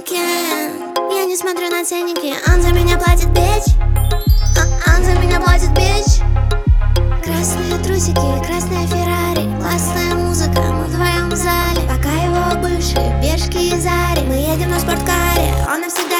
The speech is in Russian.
уикенд. Я не смотрю на ценники, он за меня платит, бич. Он за меня платит, бич. Красные трусики, красная Феррари, классная музыка, мы вдвоем в зале. Пока его бывшие пешки из Зари, мы едем на спорткаре, он навсегда